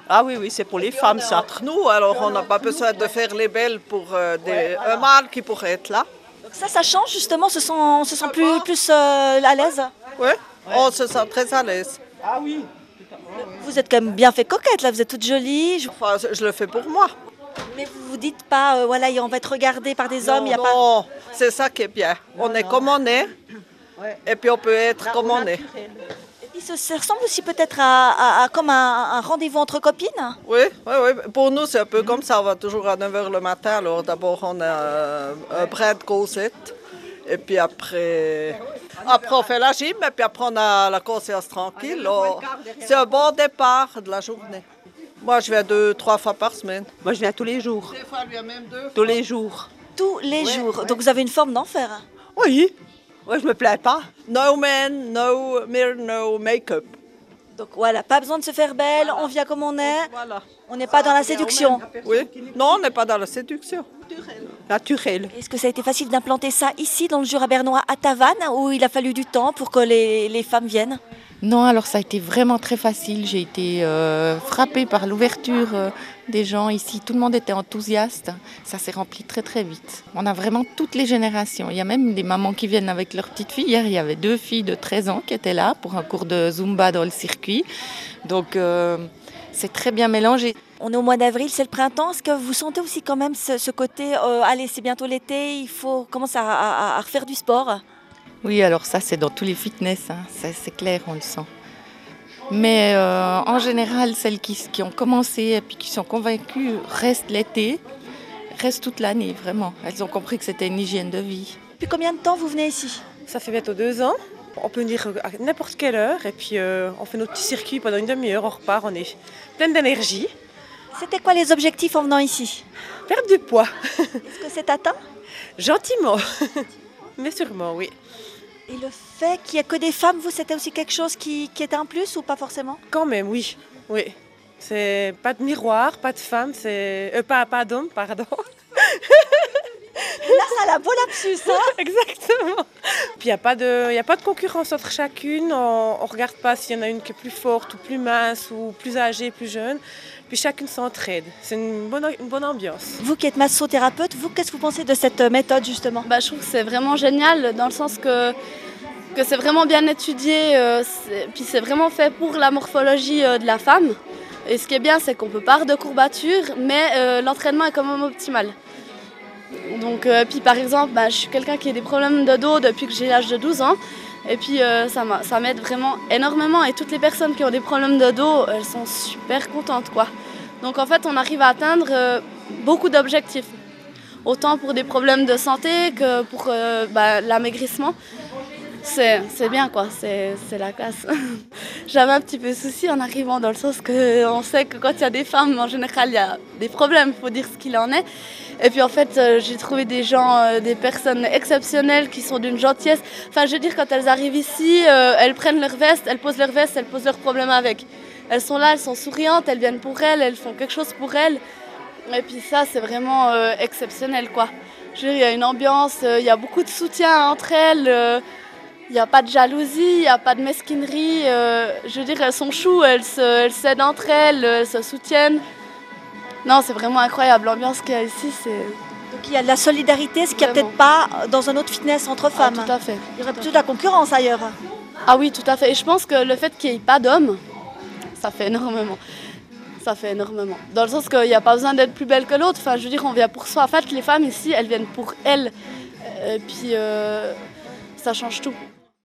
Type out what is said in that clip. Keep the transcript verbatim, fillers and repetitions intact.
Ah oui, oui, c'est pour les femmes, ça. Entre nous, alors on n'a pas besoin de faire les belles pour euh, des, un mâle qui pourrait être là. Donc ça, ça change justement, on se sent, on se sent plus, plus euh, à l'aise. Oui, on se sent très à l'aise. Ah oui. Vous êtes quand même bien fait coquette, là, vous êtes toute jolie. Je- Enfin, je le fais pour moi. Mais vous vous dites pas, euh, voilà, on va être regardé par des hommes, il y a pas... Non, c'est ça qui est bien. On est comme on est, et puis on peut être comme on est. Et puis ça, ça ressemble aussi peut-être à, à- à comme un, un rendez-vous entre copines. Oui, oui, oui. Pour nous, c'est un peu comme ça. On va toujours à neuf heures le matin. Alors d'abord, on a euh, un brin de causette. Et puis après, après, on fait la gym. Et puis après, on a la conscience tranquille. Alors, c'est un bon départ de la journée. Moi, je viens deux, trois fois par semaine. Moi, je viens tous les jours. Des fois, elle vient même deux. Tous les jours. Tous les Ouais, jours. ouais. Donc vous avez une forme d'enfer. Oui. Ouais, je me plains pas. No man, no mirror, no make-up. Donc voilà, pas besoin de se faire belle, on vient comme on est. Voilà. On n'est pas dans la séduction. Oui. Non, on n'est pas dans la séduction. Naturel. Est-ce que ça a été facile d'implanter ça ici, dans le Jura bernois, à Tavannes, où il a fallu du temps pour que les, les femmes viennent? Non, alors ça a été vraiment très facile. J'ai été euh, frappée par l'ouverture euh, des gens ici. Tout le monde était enthousiaste. Ça s'est rempli très très vite. On a vraiment toutes les générations. Il y a même des mamans qui viennent avec leurs petites filles. Hier, il y avait deux filles de treize ans qui étaient là pour un cours de Zumba dans le circuit. Donc euh, c'est très bien mélangé. On est au mois d'avril, c'est le printemps. Est-ce que vous sentez aussi quand même ce, ce côté, euh, allez, c'est bientôt l'été, il faut commencer à, à- à refaire du sport? Oui, alors ça c'est dans tous les fitness, hein. Ça, c'est clair, on le sent. Mais euh, en général, celles qui, qui ont commencé et puis qui sont convaincues restent l'été, restent toute l'année, vraiment. Elles ont compris que c'était une hygiène de vie. Depuis combien de temps vous venez ici? Ça fait bientôt deux ans. On peut venir à n'importe quelle heure et puis euh, on fait notre petit circuit pendant une demi-heure, on repart, on est pleine d'énergie. C'était quoi les objectifs en venant ici? Perdre du poids, Est-ce que c'est atteint? gentiment, mais sûrement, oui. Et le fait qu'il n'y ait que des femmes, vous, c'était aussi quelque chose qui, qui était un plus ou pas forcément? Quand même, oui, oui. C'est pas de miroir, pas de femme, c'est euh, pas, pas d'homme, pardon. Là, ça a la beau lapsus, hein? Exactement. Puis il n'y a, pas de- y a pas de concurrence entre chacune. On ne regarde pas s'il y en a une qui est plus forte ou plus mince ou plus âgée, plus jeune. Puis chacune s'entraide. C'est une bonne, une bonne ambiance. Vous qui êtes massothérapeute, vous, qu'est-ce que vous pensez de cette méthode justement? Bah, je trouve que c'est vraiment génial dans le sens que, que c'est vraiment bien étudié, euh, c'est- puis c'est vraiment fait pour la morphologie euh, de la femme. Et ce qui est bien, c'est qu'on peut pas de courbature, mais euh, l'entraînement est quand même optimal. Donc, euh, puis par exemple, bah, je suis quelqu'un qui a des problèmes de dos depuis que j'ai l'âge de douze ans. Et puis euh, ça m'a- ça m'aide vraiment énormément. Et toutes les personnes qui ont des problèmes de dos, elles sont super contentes, quoi. Donc en fait, on arrive à atteindre euh, beaucoup d'objectifs. Autant pour des problèmes de santé que pour euh, bah, l'amaigrissement. C'est c'est bien, quoi, c'est c'est la classe. J'avais un petit peu de souci en arrivant, dans le sens qu'on sait que quand il y a des femmes, en général, il y a des problèmes, il faut dire ce qu'il en est. Et puis en fait, euh, j'ai trouvé des gens, euh, des personnes exceptionnelles qui sont d'une gentillesse. Enfin, je veux dire, quand elles arrivent ici, euh, elles prennent leur veste, elles posent leur veste, elles posent leurs problèmes avec. Elles sont là, elles sont souriantes, elles viennent pour elles, elles font quelque chose pour elles. Et puis ça, c'est vraiment euh, exceptionnel, quoi. Je veux dire, il y a une ambiance, euh, il y a beaucoup de soutien entre elles. euh, Il n'y a pas de jalousie, il n'y a pas de mesquinerie. euh, je veux dire, elles sont choues, elles se, elles s'aident entre elles, elles se soutiennent. Non, c'est vraiment incroyable. L'ambiance qu'il y a ici, c'est... Donc il y a de la solidarité, ce qu'il n'y a Vraiment. peut-être pas dans un autre fitness entre Ah, femmes. tout à fait. Il y aurait plutôt de la concurrence ailleurs. Ah oui, tout à fait. Et je pense que le fait qu'il n'y ait pas d'hommes, ça fait énormément. Ça fait énormément. Dans le sens qu'il n'y a pas besoin d'être plus belle que l'autre. Enfin, je veux dire, on vient pour soi. En fait, les femmes ici, elles viennent pour elles. Et puis, euh, ça change tout.